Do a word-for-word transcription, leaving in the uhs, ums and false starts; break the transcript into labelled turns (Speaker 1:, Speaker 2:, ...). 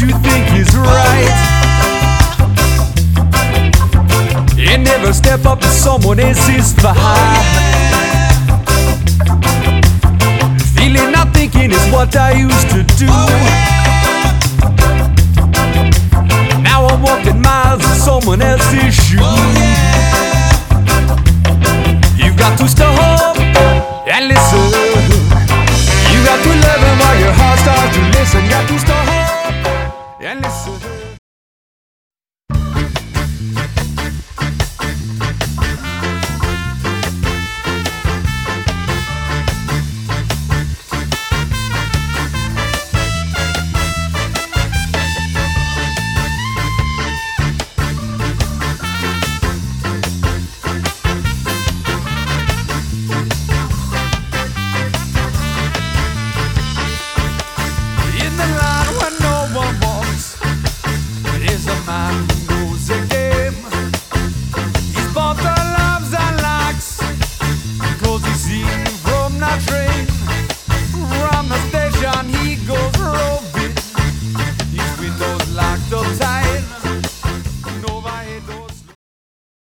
Speaker 1: you think is right. And never step up to someone else's fight. Feeling not thinking is what I used to do. Now I'm walking miles in someone else's shoes. You've got to stop and listen. You got to love him while your heart starts to listen. Got to stop and listen. Train